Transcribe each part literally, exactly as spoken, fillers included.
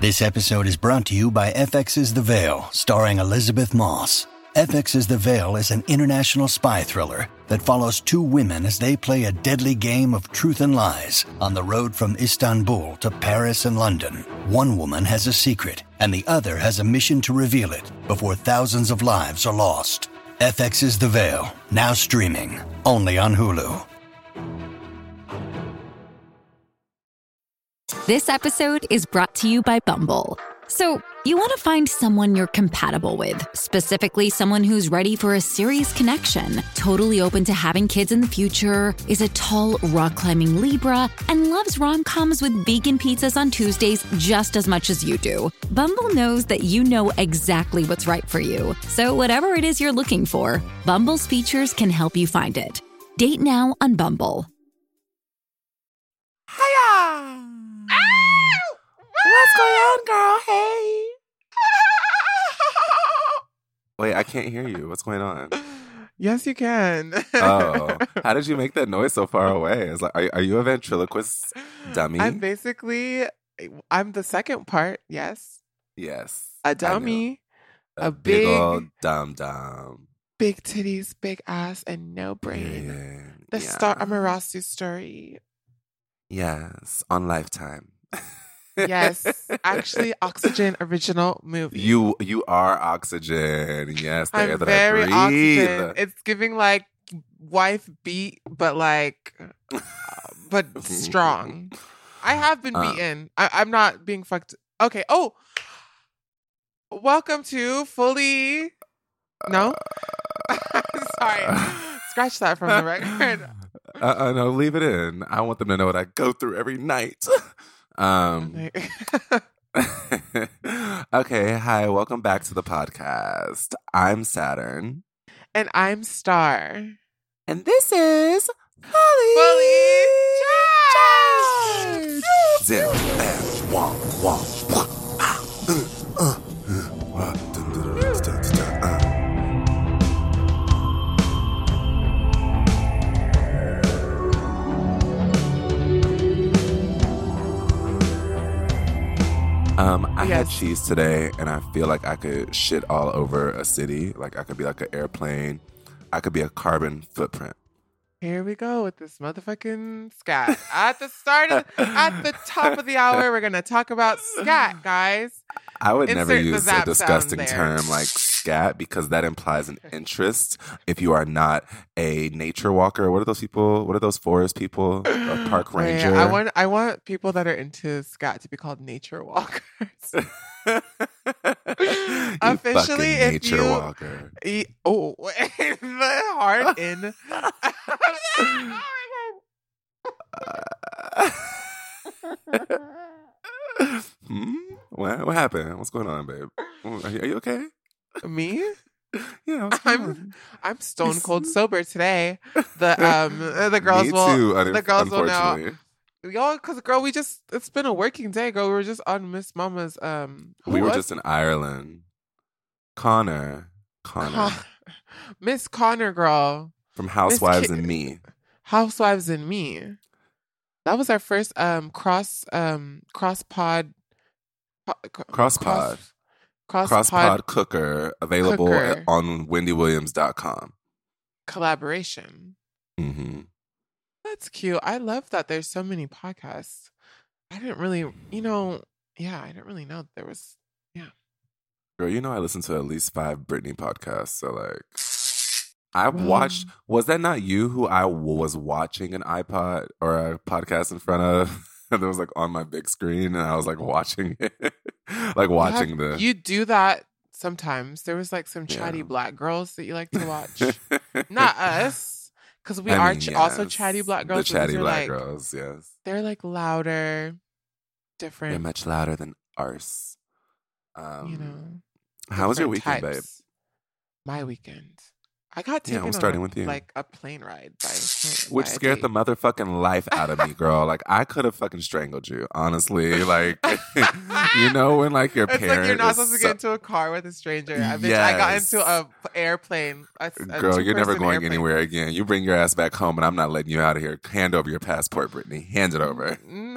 This episode is brought to you by F X's The Veil, starring Elizabeth Moss. F X's The Veil is an international spy thriller that follows two women as they play a deadly game of truth and lies on the road from Istanbul to Paris and London. One woman has a secret, and the other has a mission to reveal it before thousands of lives are lost. F X's The Veil, now streaming, only on Hulu. This episode is brought to you by Bumble. So, you want to find someone you're compatible with, specifically someone who's ready for a serious connection, totally open to having kids in the future, is a tall, rock-climbing Libra, and loves rom-coms with vegan pizzas on Tuesdays just as much as you do. Bumble knows that you know exactly what's right for you. So whatever it is you're looking for, Bumble's features can help you find it. Date now on Bumble. Hiya! What's going on, girl? Hey. Wait, I can't hear you. What's going on? Yes, you can. Oh, how did you make that noise so far away? It's like, are, are you a ventriloquist dummy? I'm basically, I'm the second part, yes. Yes. A dummy. A, a big, big old dum dum. Big titties, big ass, and no brain. Yeah. The yeah. Star Amarasu story. Yes, on Lifetime. Yes, actually, Oxygen original movie. You you are oxygen. Yes, the I'm air that very I breathe. oxygen. It's giving like wife beat, but like, uh, but strong. I have been Uh. beaten. I, I'm not being fucked. Okay. Oh, welcome to Fully. No, sorry. Scratch that from the record. Uh, uh, no, leave it in. I want them to know what I go through every night. Um, okay, hi, welcome back to the podcast. I'm Saturn. And I'm Star. And this is Fully Fully Charged! Zero, and one, one, one, ah, uh, uh, uh, uh, dun, dun, dun, dun, dun, dun, uh. Um, I Yes. had cheese today, and I feel like I could shit all over a city. Like I could be like an airplane. I could be a carbon footprint. Here we go with this motherfucking scat. At the start of, at the top of the hour, we're going to talk about scat, guys. I would Insert never the use a zap disgusting sound there. term like scat because that implies an interest. If you are not a nature walker, what are those people? What are those forest people? A park Wait, ranger? I want I want people that are into scat to be called nature walkers. You Officially, fucking if nature you- walker. E- oh, the heart in. hmm? What, what happened? What's going on, babe? Are you, are you okay? Me? Yeah, what's going I'm on? I'm stone cold sober today. The um the girls Me will too, un- the girls will know. unfortunately. Yo, cause girl, we just it's been a working day, girl. We were just on Miss Mama's um who We were was- just in Ireland. Connor. Connor. Con- Miss Connor, girl. From Housewives Ki- and Me. Housewives and Me. That was our first um cross um cross pod po- cr- Cross pod. cross, Cross pod pod cooker available Cooker. at- on wendy williams dot com. collaboration. Mm-hmm. That's cute. I love that there's so many podcasts. I didn't really, you know, yeah, I didn't really know there was. Girl, you know I listen to at least five Britney podcasts. So, like, I Well- watched. Was that not you who I w- was watching an iPod or a podcast in front of? And it was like on my big screen, and I was like watching it, like You watching have- the. You do that sometimes. There was like some chatty Yeah. black girls that you like to watch. Not us, because we I are mean, ch- also yes. chatty black girls. The but these chatty are, black like, girls, yes. They're like louder, They're different. much louder than ours. Um, you know. how was your different weekend, babe? types. My weekend. I got Yeah, taken I'm starting on a, with you. like a plane ride by Which by a scared the date. motherfucking life out of me, girl. Like, I could have fucking strangled you, honestly. Like, you know, when, like, your It's parent like you're not is supposed to so- get into a car with a stranger. I, bitch, I got Yes. into a p- airplane. A, a Girl, you're never two-person going airplane. anywhere again. You bring your ass back home, and I'm not letting you out of here. Hand over your passport, Brittany. Hand it over. No,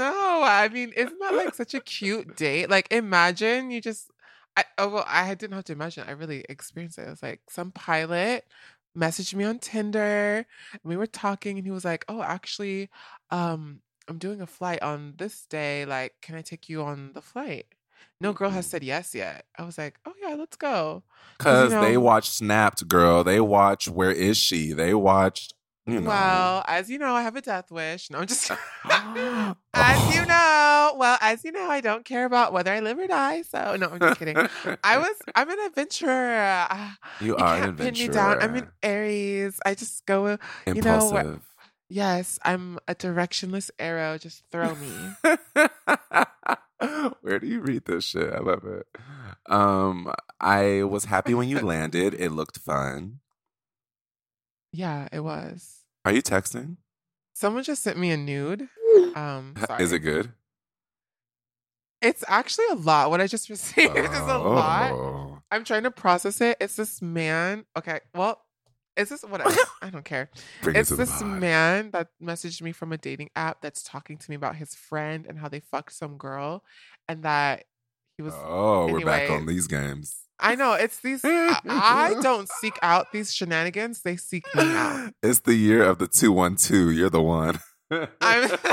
I mean, isn't that like such a cute date? Like, imagine you just, I, oh, well, I didn't have to imagine. I really experienced it. It was like some pilot messaged me on Tinder and we were talking and he was like, oh, actually, um, I'm doing a flight on this day. Like, can I take you on the flight? No girl has said yes yet. I was like, oh yeah, let's go. Because you know, they watched Snapped, girl. They watched Where Is She? They watched, you know. Well, as you know, I have a death wish. No, I'm just as you know. Well, as you know, I don't care about whether I live or die. So no, I'm just kidding. I was. I'm an adventurer. Uh, You, you are an can't adventurer. pin me down. I'm an Aries. I just go. You Impulsive. know. Where, yes, I'm a directionless arrow. Just throw me. Where do you read this shit? I love it. Um, I was happy when you landed. It looked fun. Yeah, it was. Are you texting? Someone just sent me a nude. Um, sorry. Is it good? It's actually a lot. What I just received is a lot. Oh. I'm trying to process it. It's this man. Okay, well, is this whatever? I don't care. Bring it It's to the this pod. man that messaged me from a dating app that's talking to me about his friend and how they fucked some girl, and that he was. Oh, we're back anyway. on these games. I know it's these. I, I don't seek out these shenanigans. They seek me out. It's the year of the two one two. You're the one. I'm. Ew.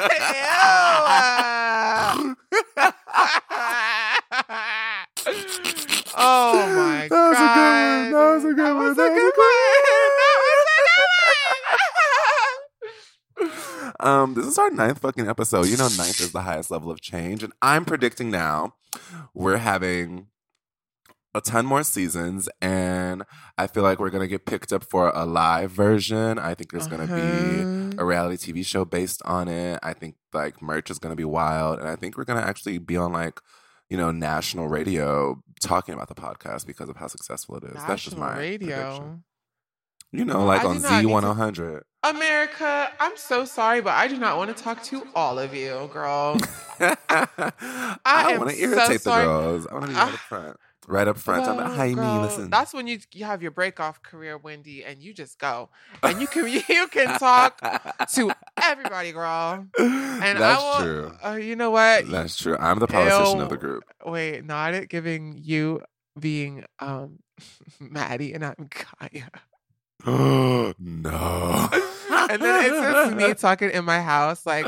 Oh my That was a god! good one. That was a good That one. was a That was a good good one. That was a good one. Um, this is our ninth fucking episode. You know, ninth is the highest level of change. And I'm predicting now we're having a ton more seasons. And I feel like we're going to get picked up for a live version. I think there's going to be a reality T V show based on it. I think like merch is going to be wild. And I think we're going to actually be on like, you know, national radio talking about the podcast because of how successful it is. National That's just my radio. prediction. You know, like I on do not Z need one to- hundred. America, I'm so sorry, but I do not want to talk to all of you, girl. I, am want to so irritate the sorry. girls. I want to be right Ah. up front. Right up front. I'm Well, like, hi, me, girl, listen. That's when you you have your break off career, Wendy, and you just go and you can you can talk to everybody, girl. And That's I will, true. Uh, you know what? That's true. I'm the politician Ew. of the group. Wait, not it giving you being um Maddie and I'm Kaya. no. And then it's just me talking in my house, like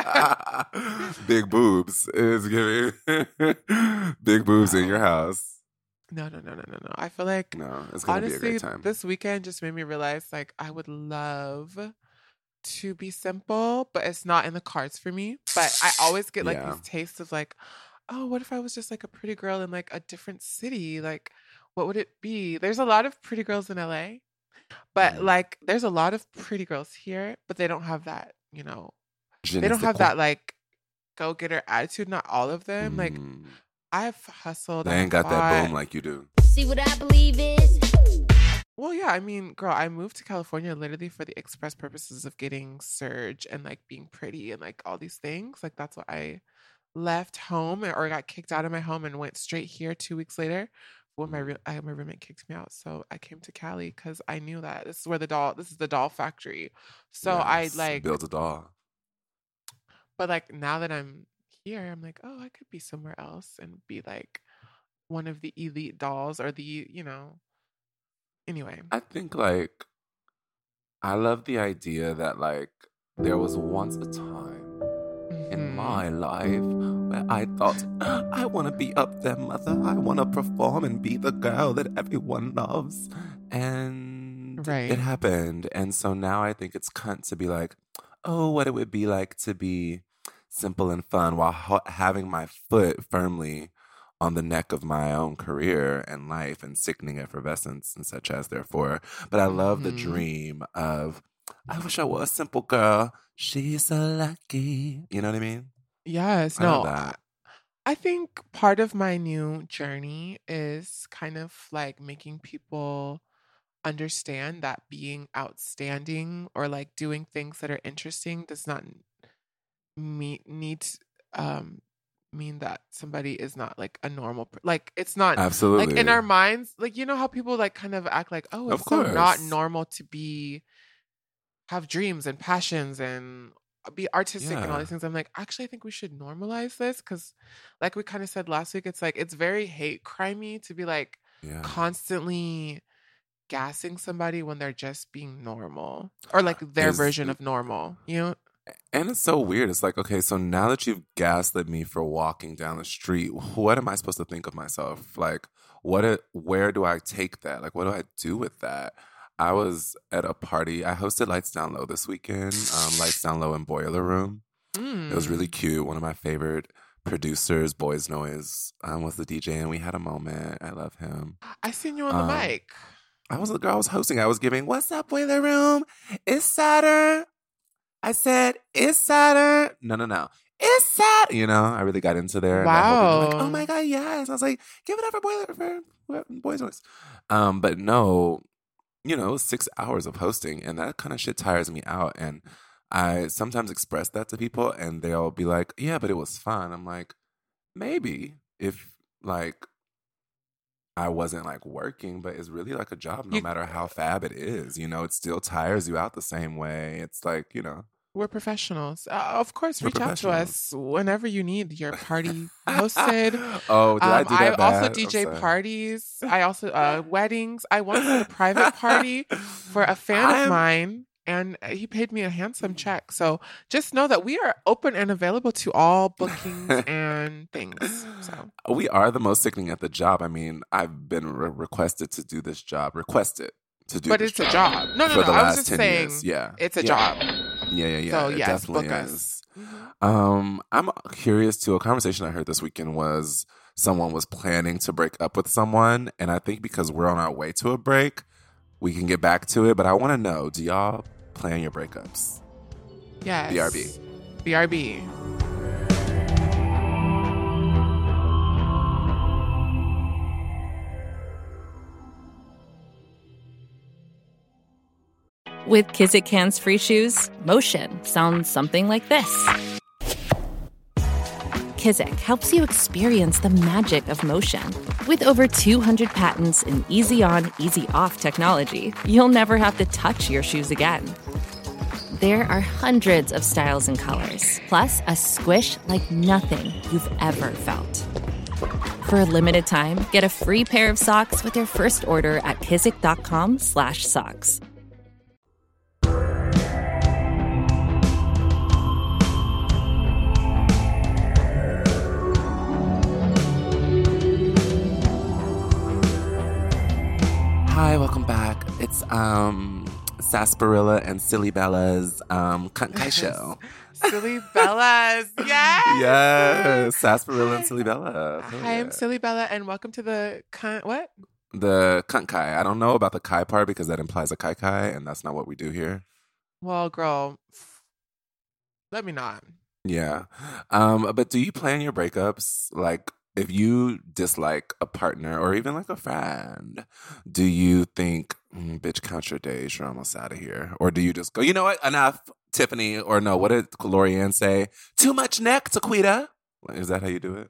Big boobs is giving big boobs in your house. no, no, no, no, no, no. I feel like No, it's gonna be a honestly, great time. this weekend just made me realize like I would love to be simple, but it's not in the cards for me. But I always get like Yeah. these tastes of like, oh, what if I was just like a pretty girl in like a different city? Like, what would it be? There's a lot of pretty girls in L A, but Mm. like there's a lot of pretty girls here, but they don't have that, you know, Je they ne don't sais have quoi. that like go getter attitude. Not all of them. Like Mm. I've hustled. They ain't I've got that fought. boom like you do. See what I believe is. Well, yeah, I mean, girl, I moved to California literally for the express purposes of getting surge and like being pretty and like all these things. Like that's what I left home or got kicked out of my home and went straight here two weeks later when my re- I, my roommate kicked me out. So I came to Cali because I knew that this is where the doll, this is the doll factory. So I Yes, like, build a doll. but like now that I'm here, I'm like, oh, I could be somewhere else and be like one of the elite dolls or the, you know, anyway. I think like I love the idea that like there was once a time in Mhm. my life where I thought I want to be up there, mother. I want to perform and be the girl that everyone loves, and Right. it happened. And so now I think it's cunt to be like, oh, what it would be like to be simple and fun while ha- having my foot firmly on the neck of my own career and life and sickening effervescence and such as therefore. But I love the Mhm. dream of, I wish I were a simple girl. She's so lucky. You know what I mean? Yes, I love no. that. I think part of my new journey is kind of like making people understand that being outstanding or like doing things that are interesting does not meet need um mean that somebody is not like a normal per- like it's not Absolutely. like in our minds, like you know how people like kind of act like, oh, Of it's so not course. normal to be have dreams and passions and be artistic and all Yeah. these things. I'm like, actually, I think we should normalize this because, like we kind of said last week, it's like it's very hate crimey to be like Yeah. constantly gassing somebody when they're just being normal or like their Is- version of normal. You know? And it's so weird. It's like, okay, so now that you've gaslit me for walking down the street, what am I supposed to think of myself? Like, what? It, where do I take that? Like, what do I do with that? I was at a party. I hosted Lights Down Low this weekend. Um, Lights Down Low in Boiler Room. It was really Mm. cute. One of my favorite producers, Boys Noise, um, was the D J, and we had a moment. I love him. I seen you on the Um, mic. I was the girl I was hosting. I was giving, "What's up, Boiler Room? It's Saturn." I said, "It's Saturn." No, no, no. It's Saturn. You know, I really got into there. and that whole thing, like, Wow. oh my God, yes. I was like, give it up for Boiler for Boys Noise. Um, but no, you know, it was six hours of hosting, and that kind of shit tires me out. And I sometimes express that to people, and they'll be like, yeah, but it was fun. I'm like, maybe if like I wasn't like working, but it's really like a job no You- matter how fab it is. You know, it still tires you out the same way. It's like, you know. We're professionals. Uh, of course, We're reach out to us whenever you need your party hosted. Oh, did I Um, do that also bad? D J I'm sorry. parties. I also uh, weddings. I once had a private party for a fan I'm- of mine, and he paid me a handsome check. So just know that we are open and available to all bookings and things. So We are the most sickening at the job. I mean, I've been re- requested to do this job. Requested to do But this it's a job. job. No, no, for no, the I was last just ten saying years. Yeah. it's a Yeah. job. Yeah, yeah, yeah. So, it yes, definitely book us. is. Mhm. Um, I'm curious too. A conversation I heard this weekend was someone was planning to break up with someone, and I think because we're on our way to a break, we can get back to it. But I want to know: do y'all plan your breakups? Yes. B R B. B R B. With Kizik Hands Free Shoes, motion sounds something like this. Kizik helps you experience the magic of motion. With over two hundred patents and easy on, easy off technology, you'll never have to touch your shoes again. There are hundreds of styles and colors, plus a squish like nothing you've ever felt. For a limited time, get a free pair of socks with your first order at kizik.com slash socks. Hi, welcome back. It's um Sarsaparilla and Silly Bella's um Cunt Kai show. Silly Bellas. Yes. Yes, Sarsaparilla and Silly Bella. Hell Hi, I'm yeah. Silly Bella, and welcome to the con- what? The Cunt Kai. I don't know about the Kai part because that implies a Kai Kai, and that's not what we do here. Well, girl, f- let me not. Yeah. Um, but do you plan your breakups? Like, if you dislike a partner or even like a friend, do you think, mm, bitch, count your days, you're almost out of here? Or do you just go, you know what, enough, Tiffany? Or no, what did Lorianne say? Too much neck, Taquita. Is that how you do it?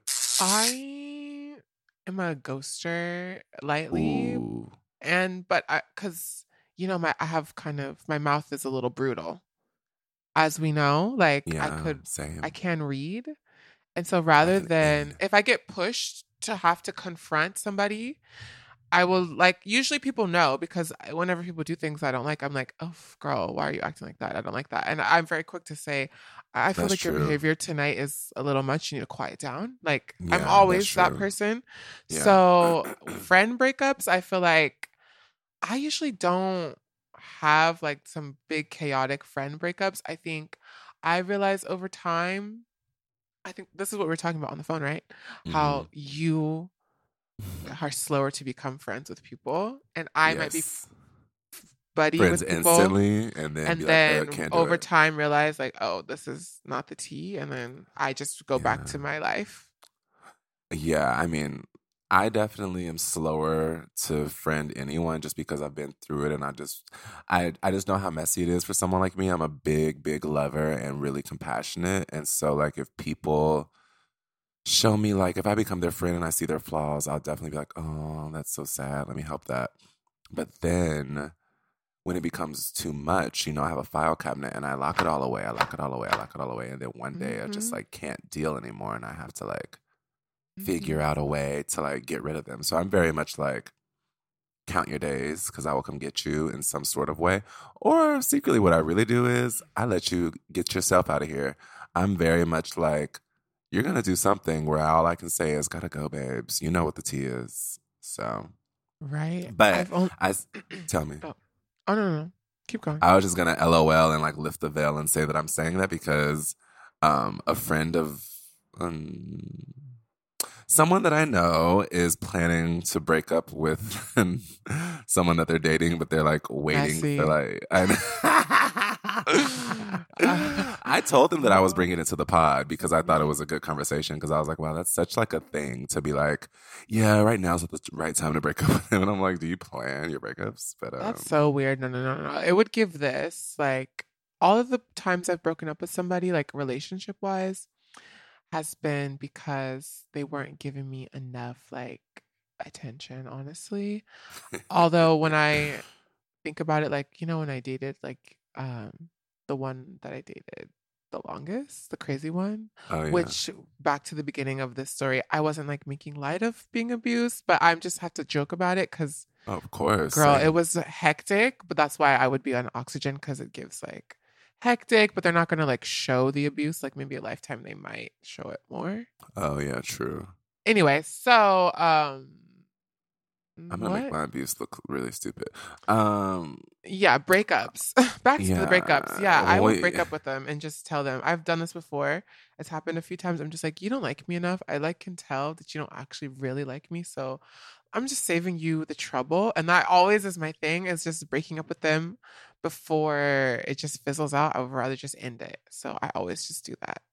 I am a ghoster lightly, Ooh. and but I because you know my I have kind of my mouth is a little brutal, as we know. Like Yeah, I could same. I can read, and so rather can- than yeah. if I get pushed to have to confront somebody, I will like usually people know because I- whenever people do things I don't like, I'm like, oh girl, why are you acting like that? I don't like that, and I'm very quick to say, I I feel That's like your true. behavior tonight is a little much. You need to quiet down. Like Yeah, I'm that's always that true. person. Yeah. So friend breakups, I feel like I usually don't have like some big chaotic friend breakups. I think I realize over time. I think this is what we we're talking about on the phone, right? How you are slower to become friends with people, and I might be Yes. buddy friends with people, instantly, and then and be then like, "Uh, can't do over it." time realize like, oh, this is not the tea, and then I just go back Yeah. to my life. Yeah, I mean, I definitely am slower to friend anyone just because I've been through it, and I just, I, I just know how messy it is for someone like me. I'm a big, big lover and really compassionate, and so like if people show me like if I become their friend and I see their flaws, I'll definitely be like, oh, that's so sad. Let me help that. But then when it becomes too much, you know, I have a file cabinet and I lock it all away. I lock it all away. I lock it all away. And then one day Mm-hmm. I just like can't deal anymore. And I have to like Mm-hmm. figure out a way to like get rid of them. So I'm very much like, count your days because I will come get you in some sort of way. Or secretly, what I really do is I let you get yourself out of here. I'm very much like, you're going to do something where all I can say is, gotta go, babes. You know what the tea is. So, Right. but I've only- I, tell me. Oh. oh, no, no, no. Keep going. I was just going to LOL and like lift the veil and say that I'm saying that because um, a friend of um, someone that I know is planning to break up with someone that they're dating, but they're like waiting Messy. for like. I, I told them that I was bringing it to the pod because I thought it was a good conversation because I was like, wow, that's such like a thing to be like, yeah, right now is the right time to break up with him. And I'm like, do you plan your breakups? But um, That's so weird. No, no, no, no. It would give this, like, all of the times I've broken up with somebody, like, relationship wise, has been because they weren't giving me enough, like, attention, honestly. Although, when I think about it, like, you know, when I dated, like, um, the one that I dated the longest, the crazy one, oh, yeah. which back to the beginning of this story, I wasn't like making light of being abused, but I just have to joke about it because, Oh, of course. girl, Like, it was hectic, but that's why I would be on oxygen because it gives like hectic, but they're not going to like show the abuse. Like maybe a lifetime they might show it more. oh, yeah, true. Anyway, so, um, I'm gonna what? make my abuse look really stupid. Um, Yeah, breakups. Back to the Yeah, breakups. Yeah, I would wait. break up with them and just tell them. I've done this before. It's happened a few times. I'm just like, you don't like me enough. I like can tell that you don't actually really like me. So I'm just saving you the trouble. And that always is my thing, is just breaking up with them before it just fizzles out. I would rather just end it. So I always just do that.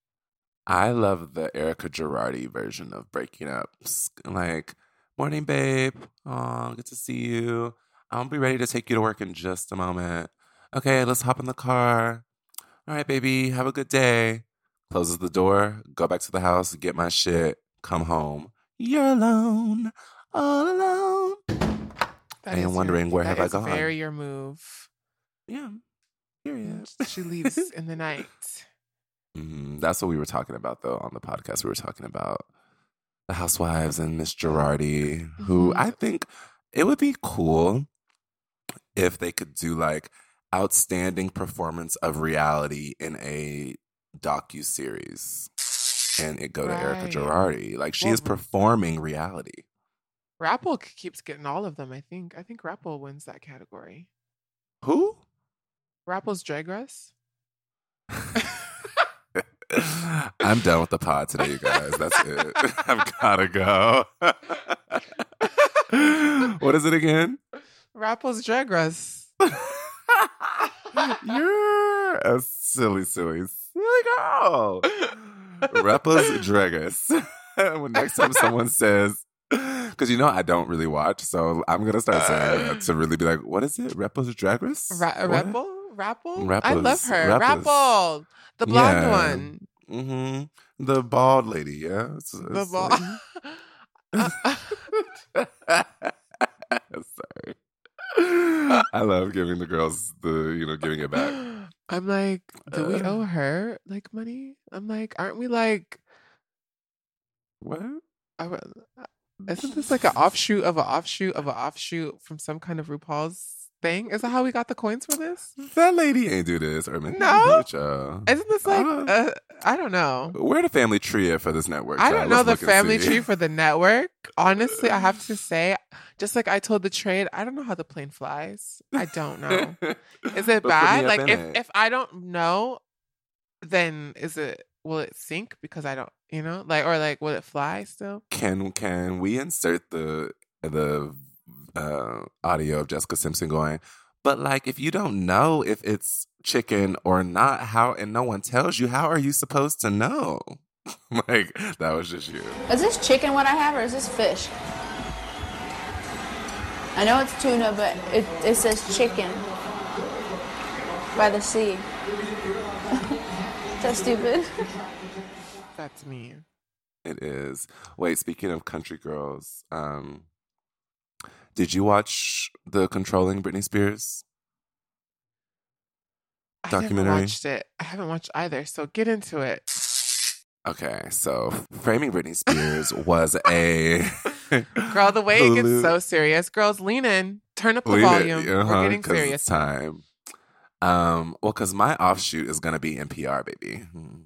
I love the Erica Girardi version of breaking up. S- Like, morning, babe. Oh, good to see you. I'll be ready to take you to work in just a moment. Okay, let's hop in the car. All right, baby. Have a good day. Closes the door. Go back to the house. Get my shit. Come home. You're alone. All alone. That I am is your- wondering, where that have I is gone? Very your move. Yeah. Period. She leaves in the night. Mhm. That's what we were talking about, though, on the podcast. We were talking about the Housewives and Miss Girardi, who Mhm. I think it would be cool if they could do like outstanding performance of reality in a docu-series and it go to Erica Right. Girardi. Like, she Well, is performing reality. Rappel keeps getting all of them, I think. I think Rappel wins that category. Who? Rappel's Drag Race? I'm done with the pod today, you guys. That's it. I've gotta go. What is it again? Rappel's Drag Race. You're a silly, silly, silly girl. Repa's Dragus. When next time someone says, because you know I don't really watch, so I'm gonna start saying that to really be like, what is it? Repa's Dragus? Ra- What? Rappel? Rappel? I Rappel's- love her. Rappel's- Rappel. The blonde Yeah. one. Mm-hmm. The bald lady, yeah. It's, The it's bald. Sorry. I love giving the girls the, you know, giving it back. I'm like, do we Uh. owe her like money? I'm like, aren't we like, What? are- isn't this like an offshoot of an offshoot of an offshoot from some kind of RuPaul's thing? Is that how we got the coins for this? That lady ain't do this, or maybe No. bitch, uh, Isn't this like, Uh. uh, I don't know. We're the family tree for this network. I child. don't know Let's the look and family see. tree for the network. Honestly, I have to say, just like I told the trade, I don't know how the plane flies. I don't know. Is it But put me bad? up Like in if it. if I don't know, then is it will it sink because I don't, you know, like or like will it fly still? Can can we insert the the uh, audio of Jessica Simpson going? But like, if you don't know if it's chicken or not, how and no one tells you, how are you supposed to know? Like, that was just you. Is this chicken what I have, or is this fish? I know it's tuna, but it, it says chicken by the sea. That's stupid. That's me. It is. Wait, speaking of country girls, um, did you watch the Controlling Britney Spears I documentary? haven't watched it. I haven't watched either. So get into it. Okay, so Framing Britney Spears was a Girl, the way it gets Hulu- so serious. Girls, lean in. Turn up the We- volume. uh-huh, We're getting 'cause serious. It's time. Um, well, because my offshoot is gonna be N P R, baby. Hmm.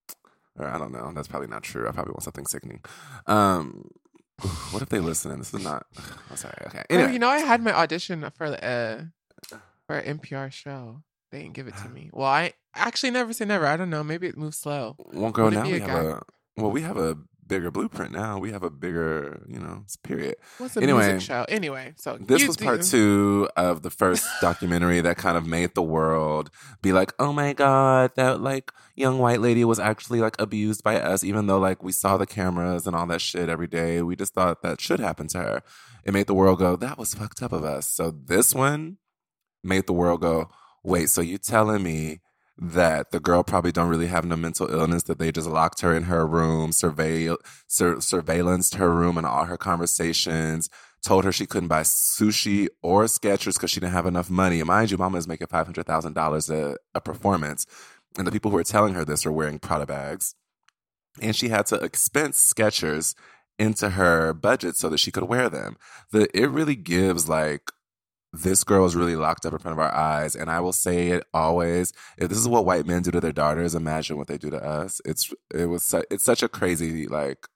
Or I don't know. That's probably not true. I probably want something sickening. Um, what if they listen? This is not. I'm sorry. Okay. Girl, Anyway, you know, I had my audition for uh for an N P R show. They didn't give it to me. Well, I actually never say never. I don't know. Maybe it moves slow. well, girl, Would it now be we a have guy? a. Well, we have a bigger blueprint now. We have a bigger, you know, period. What's a Anyway, music show? Anyway, so This you was do- part two of the first documentary that kind of made the world be like, oh my God, that like young white lady was actually like abused by us, even though like we saw the cameras and all that shit every day. We just thought that should happen to her. It made the world go, that was fucked up of us. So this one made the world go, wait, so you telling me that the girl probably don't really have no mental illness, that they just locked her in her room, surveil, sur- surveillanced her room and all her conversations, told her she couldn't buy sushi or Skechers because she didn't have enough money. And mind you, mama is making five hundred thousand dollars a, a performance. And the people who are telling her this are wearing Prada bags. And she had to expense Skechers into her budget so that she could wear them. The, it really gives like, this girl is really locked up in front of our eyes. And I will say it always, if this is what white men do to their daughters, imagine what they do to us. It's it was su- it's such a crazy, like,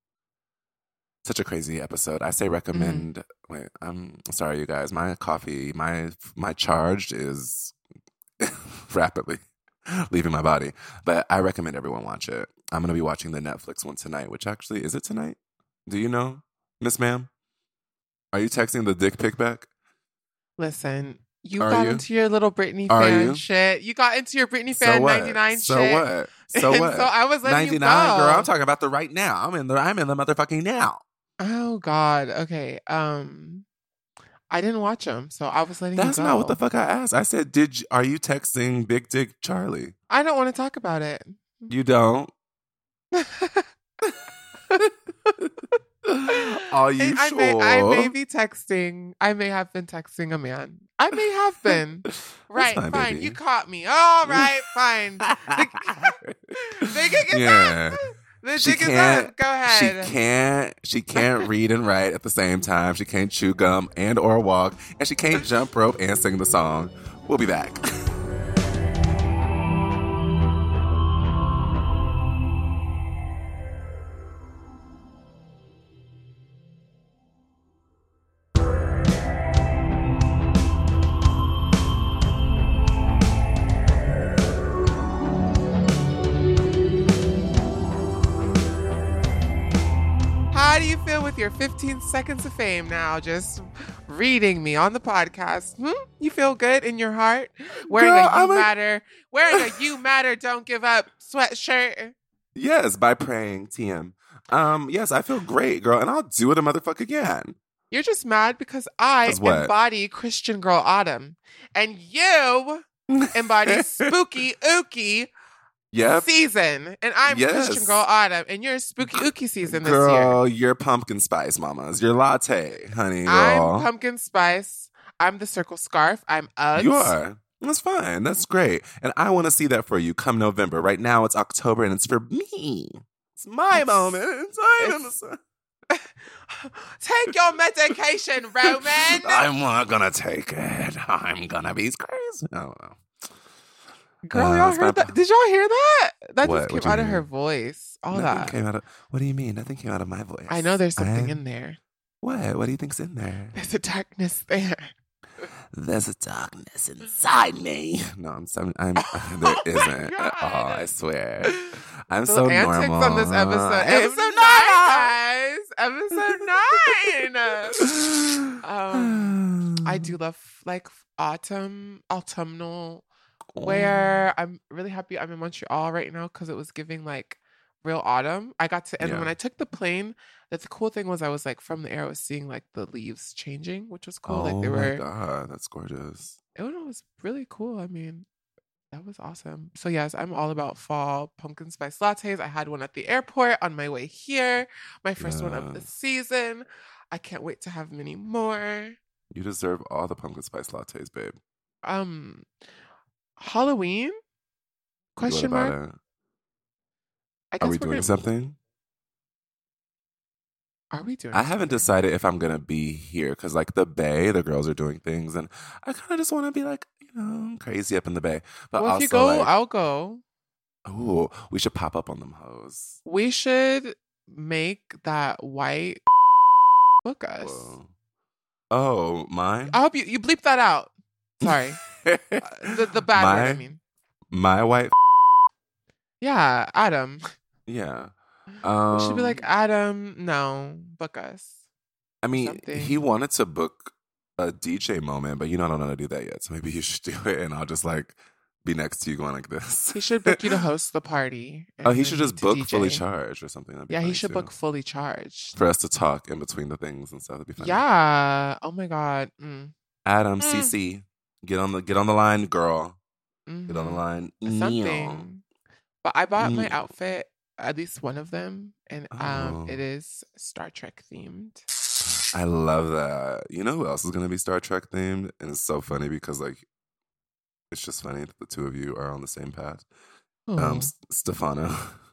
such a crazy episode. I say recommend. Mm-hmm. Wait, I'm sorry, you guys. My coffee, my my charged is rapidly leaving my body. But I recommend everyone watch it. I'm going to be watching the Netflix one tonight, which actually, is it tonight? Do you know, Miss Ma'am? Are you texting the dick pic back? Listen, you Are got you? into your little Britney Are fan you? shit. You got into your Britney So fan what? ninety-nine so shit. what? So And what? so I was letting you ninety-nine, go. girl. I'm talking about the right now. I'm in the. I'm in the motherfucking now. Oh God. Okay. Um, I didn't watch them, so I was letting That's you go. not what the fuck I asked. I said, "Did you, are you texting Big Dick Charlie?" I don't want to talk about it. You don't. Are you And I sure? may, I may be texting. I may have been texting a man. I may have been. Right, fine, fine. baby. You caught me. All right, fine. The, the gig is Yeah. up. The She gig is can't. up. Go ahead. She can't. She can't read and write at the same time. She can't chew gum and or walk, and she can't jump rope and sing the song. We'll be back. How do you feel with your fifteen seconds of fame now? Just reading me on the podcast. Hmm? You feel good in your heart? Wearing Girl, a You I'm a- Matter, wearing a You Matter, Don't Give Up sweatshirt. Yes, by praying, T M. Um, yes, I feel great, girl, and I'll do it a motherfucker again. You're just mad because I 'Cause what? embody Christian Girl Autumn. And you embody Spooky Ookie Yep. season. And I'm Yes. Christian Girl Autumn. And you're Spooky Ookie season this Girl, year. you're pumpkin spice, mamas. You're latte, honey, girl. I'm Pumpkin Spice. I'm the Circle Scarf. I'm Uggs. You are. That's fine. That's great. And I want to see that for you come November. Right now it's October and it's for me. It's my It's- moment. I'm, in it's- the- Take your medication, Roman. I'm not gonna take it. I'm gonna be crazy. I don't know. Girl, Uh, y'all it's my- heard that? Did y'all hear that? That What? just came What'd you out of hear? her voice. All Nothing that. came out of. What do you mean? Nothing came out of my voice. I know there's something I- in there. What? What do you think's in there? There's a darkness there. There's a darkness inside me. No, I'm. I'm. I'm there Oh my isn't at God. all. I swear. I'm The so antics normal. on this episode. Episode nine, guys. Episode nine. um, I do love like autumn, autumnal wear. I'm really happy I'm in Montreal right now because it was giving like real autumn. I got to, and Yeah. when I took the plane, that's the cool thing was I was like from the air, I was seeing like the leaves changing, which was cool. Oh like they my were, god, that's gorgeous. it was really cool. I mean, that was awesome. So yes, I'm all about fall pumpkin spice lattes. I had one at the airport on my way here. My first one of the Yeah. season. I can't wait to have many more. You deserve all the pumpkin spice lattes, babe. Um, Halloween? Question What about mark. it? I Are guess we we're doing gonna, something? Are we doing I haven't something? decided if I'm gonna be here because, like, the Bay, the girls are doing things, and I kind of just want to be like, you know, crazy up in the Bay. But Well, if you also, go, like, I'll go. ooh, we should pop up on them hoes. We should make that white book us. Whoa. Oh, mine. I hope you you bleep that out. Sorry, uh, the the bad my word. I mean, my white. yeah, Adam. Yeah. We should be like, Um. Adam, no, book us. I mean, something. he wanted to book a D J moment, but you know I don't know how to do that yet. So maybe you should do it, and I'll just like be next to you going like this. He should book you to host the party. Oh, and he then should you just to book D J. fully charged or something. That'd be Yeah, he funny, should too. book fully charged. For us to talk in between the things and stuff. That'd be funny. Yeah. Oh my God. Mm. Adam, Mm. C C, get on the get on the line, girl. Get on the Mhm. line. Something. But I bought my Yeah. outfit, at least one of them, and um, Oh. it is Star Trek themed. I love that. You know who else is gonna be Star Trek themed? And it's so funny because like it's just funny that the two of you are on the same path. Oh, Um, S- Stefano.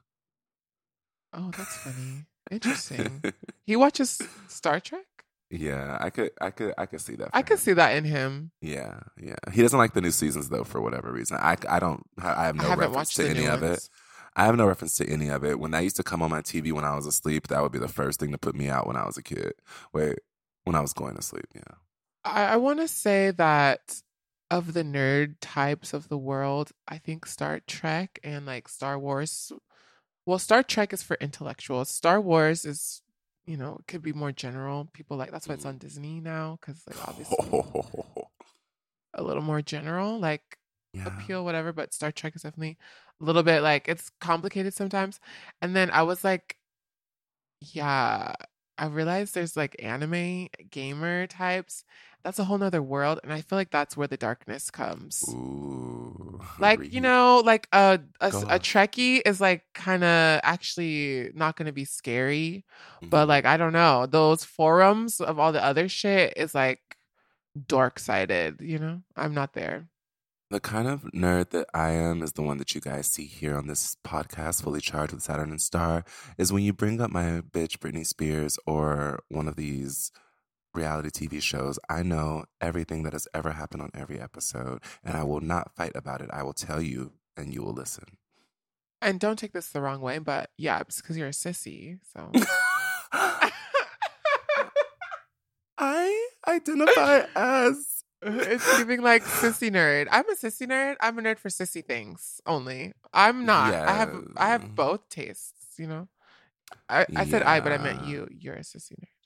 oh, that's funny. Interesting. He watches Star Trek? Yeah, I could, I could, I could see that. I for could him. see that in him. Yeah, yeah. He doesn't like the new seasons though, for whatever reason. I, I don't. I have no I haven't reference watched to the any new of it. ones. I have no reference to any of it. When that used to come on my T V when I was asleep, that would be the first thing to put me out when I was a kid. Wait, when I was going to sleep, yeah. I, I want to say that of the nerd types of the world, I think Star Trek and like Star Wars. Well, Star Trek is for intellectuals. Star Wars is, you know, it could be more general. People like that's why it's on Disney now because like obviously a little more general, like Yeah. appeal, whatever. But Star Trek is definitely a little bit like it's complicated sometimes. And then I was like, yeah, I realized there's like anime gamer types. That's a whole nother world, and I feel like that's where the darkness comes. Ooh, Like, read. you know, like a a, Go a on. Trekkie is like kind of actually not going to be scary, but Mhm. like I don't know, those forums of all the other shit is like dark sided, you know? I'm not there. The kind of nerd that I am is the one that you guys see here on this podcast, Fully Charged with Saturn and Star, is when you bring up my bitch Britney Spears or one of these reality T V shows, I know everything that has ever happened on every episode, and I will not fight about it. I will tell you, and you will listen. And don't take this the wrong way, but yeah, it's because you're a sissy. So I identify as it's giving like sissy nerd. I'm a sissy nerd. I'm a nerd for sissy things only. I'm not. I have I Yeah. have both tastes, you know? I, I said I, but I meant Yeah. you. You're a sissy nerd.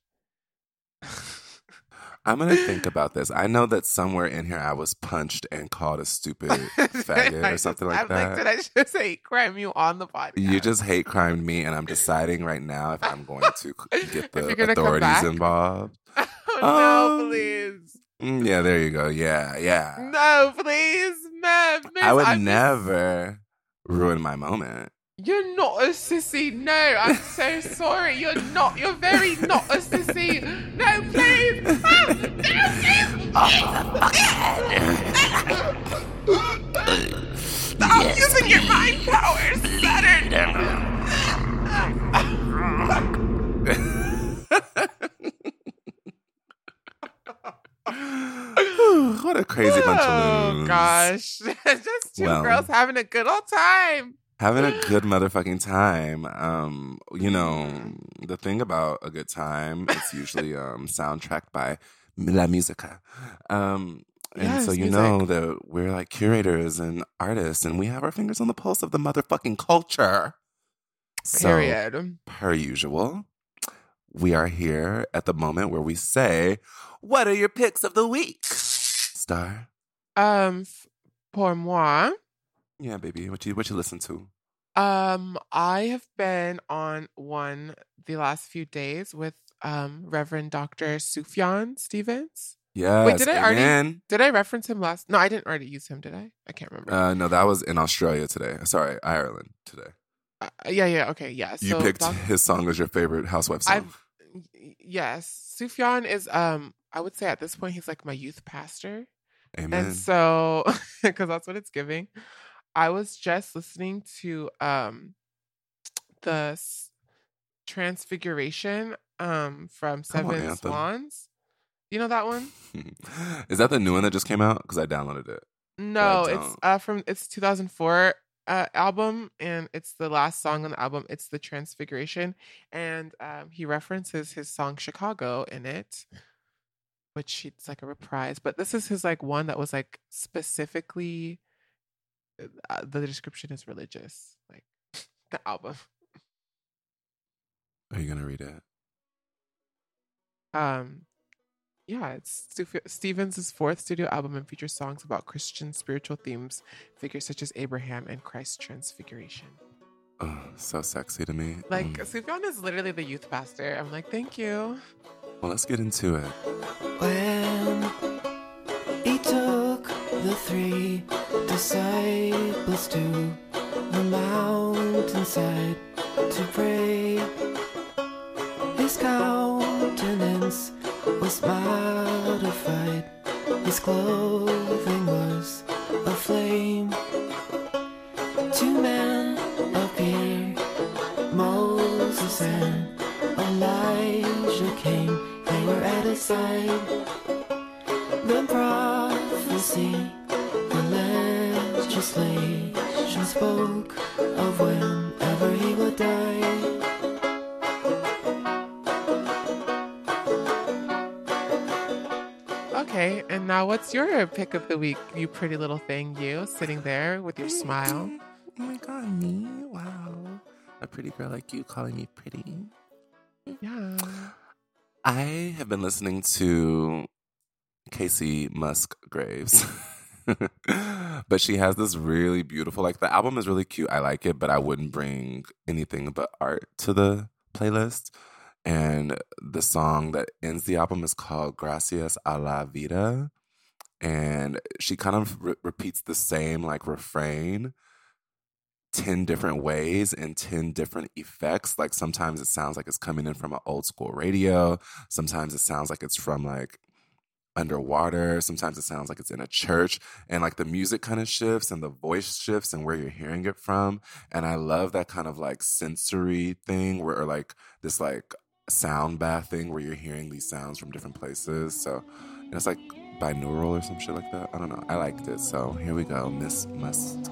I'm gonna think about this. I know that somewhere in here I was punched and called a stupid faggot I or something just- like I'm that. like, did I just say crime you on the podcast? You just hate crimed me, and I'm deciding right now if I'm going to get If the you're gonna come authorities back? involved. Oh, no, Um, please. Mm, Yeah, there you go. Yeah, yeah. No, please, ma'am. Miss, I would I'm just- never ruin my moment. You're not a sissy. No, I'm so sorry. You're not. You're very not a sissy. No, please. Ah, no, please. Stop using your mind powers, Saturn. What a crazy bunch of Oh loons. gosh, just two Well. girls having a good old time. Having a good motherfucking time. Um, you know, the thing about a good time, it's usually um soundtracked by La Musica. Um, and Yes, so you music. know that we're like curators and artists, and we have our fingers on the pulse of the motherfucking culture. So, Period. per usual, we are here at the moment where we say, "What are your picks of the week?" Star. Um, f- pour moi. Yeah, baby. What you what you listen to? Um, I have been on one the last few days with um Reverend Doctor Sufjan Stevens. Yes. did I already- amen. Did I reference him last? No, I didn't already use him, did I? I can't remember. Uh, no, that was in Australia today. Sorry, Ireland today. Uh, yeah, yeah, okay, yeah. You so picked Doc- his song as your favorite housewife song. I've y- yes, Sufjan is um I would say at this point he's like my youth pastor. Amen. And so, because that's what it's giving, I was just listening to um the s- Transfiguration um from Come on, Seven Anthem. Swans. You know that one? Is that the new one that just came out? Because I downloaded it. No, it's don't. uh from it's two thousand four uh, album, and it's the last song on the album. It's the Transfiguration, and um, he references his song Chicago in it, which it's like a reprise. But this is his like one that was like specifically uh, the description is religious, like the album. Are you going to read it? Um, yeah, it's Stu- Stevens' fourth studio album and features songs about Christian spiritual themes, figures such as Abraham and Christ's transfiguration. Oh, so sexy to me. Like, Mm. Sufjan is literally the youth pastor. I'm like, thank you. Well, let's get into it. When he took the three disciples to the mountainside to pray, his countenance was modified, his clothing was aflame. Two men appeared, Moses and Elijah came, they were at his side. The prophecy, the legislation spoke of whenever he would die. Okay, and now what's your pick of the week, you pretty little thing, you sitting there with your smile? Oh my God, me? Wow. A pretty girl like you calling me pretty. Yeah. I have been listening to Casey Musgraves. But she has this really beautiful, like the album is really cute. I like it, but I wouldn't bring anything but art to the playlist. And the song that ends the album is called Gracias a la Vida. And she kind of re- repeats the same like refrain ten different ways and ten different effects. Like sometimes it sounds like it's coming in from an old school radio. Sometimes it sounds like it's from like underwater. Sometimes it sounds like it's in a church, and like the music kind of shifts and the voice shifts and where you're hearing it from. And I love that kind of like sensory thing where, or like this like sound bath thing where you're hearing these sounds from different places. So you know, it's like binaural or some shit like that. I don't know. I liked it. So here we go. Miss Musgraves.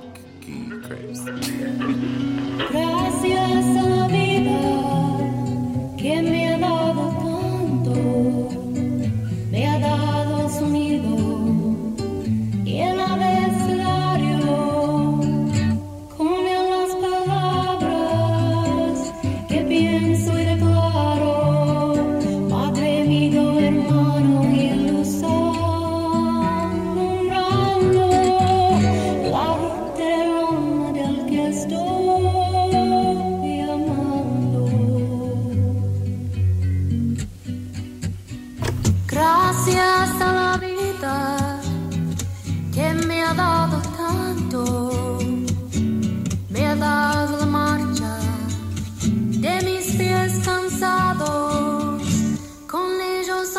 Gracias a la vida que me ha dado tanto, me ha dado el sonido y el abecedario, con las palabras que pienso y declaro, Padre, amigo, hermano y luz, nombrando la ruta del que estoy amando. Gracias a la vida que me ha dado tanto, me ha dado la marcha de mis pies cansados, con ellos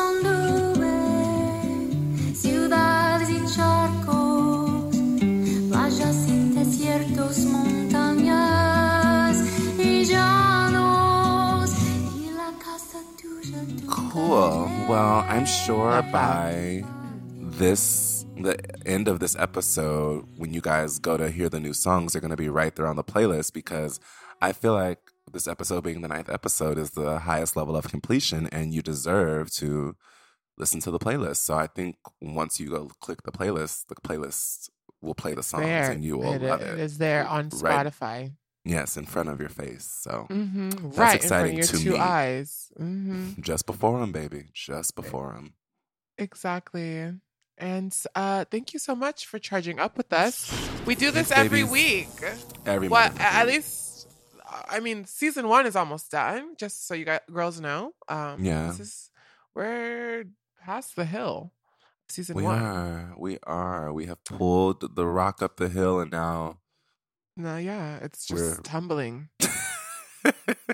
anduve ciudades y charcos, playas y desiertos, montañas y llanos, y la casa tuya, tu Cool. Well, I'm sure Love that. by this, the end of this episode, when you guys go to hear the new songs, they're going to be right there on the playlist, because I feel like this episode being the ninth episode is the highest level of completion, and you deserve to listen to the playlist. So I think once you go click the playlist, the playlist will play the songs There. and you will it, love it it. is there on Right. Spotify. Yes, in front of your face. So Mm-hmm. That's Right exciting in front to of your two me. eyes. Mm-hmm. just before them, baby. Just before them. Exactly. And uh, thank you so much for charging up with us. We do this Thanks, every babies. week. Every Well, motherfucking at week. least, I mean, season one is almost done. Just so you guys, girls know. Um, Yeah. This is we're past the hill. Season We one. are. We are. We have pulled the rock up the hill, and now No, yeah, it's just We're- tumbling.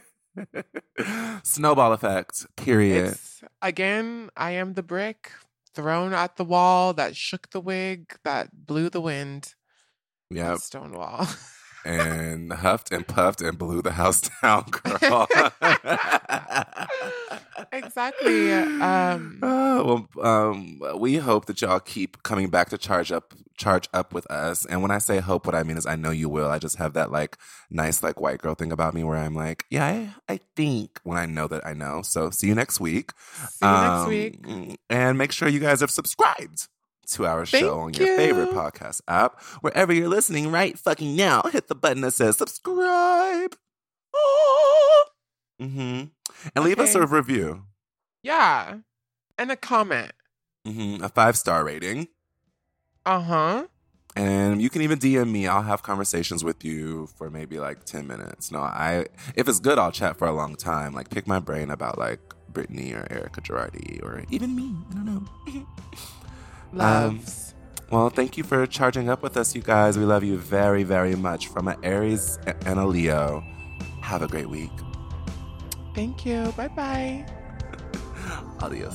snowball effect. Period. It's again. I am the brick. thrown at the wall, that shook the wig, that blew the wind. Yep. Stonewall. And huffed and puffed and blew the house down, girl. Exactly. Um, oh, well, um, we hope that y'all keep coming back to charge up, charge up with us. And when I say hope, what I mean is I know you will. I just have that like nice like white girl thing about me where I'm like, yeah, I, I think when I know that I know. So see you next week. See you um, next week. And make sure you guys have subscribed to our Thank show on your you. favorite podcast app. Wherever you're listening right fucking now, hit the button that says subscribe. Oh. Mm-hmm. And leave us Okay. a review. Yeah. And a comment. Mm-hmm. A five-star rating. Uh-huh. And you can even D M me. I'll have conversations with you for maybe like ten minutes. No, I if it's good, I'll chat for a long time. Like pick my brain about like Brittany or Erica Girardi or even me. I don't know. Loves. Um, well, thank you for charging up with us, you guys. We love you very, very much. From an Aries and a Leo. Have a great week. Thank you. Bye-bye. Adios.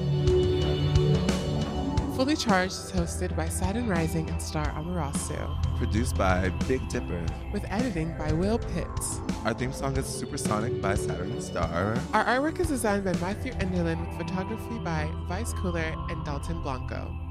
Fully Charged is hosted by Saturn Rising and Star Amarasu, Produced by Big Dipper. with editing by Will Pitts. Our theme song is Supersonic by Saturn Star. Our artwork is designed by Matthew Enderlin with photography by Vice Cooler and Dalton Blanco.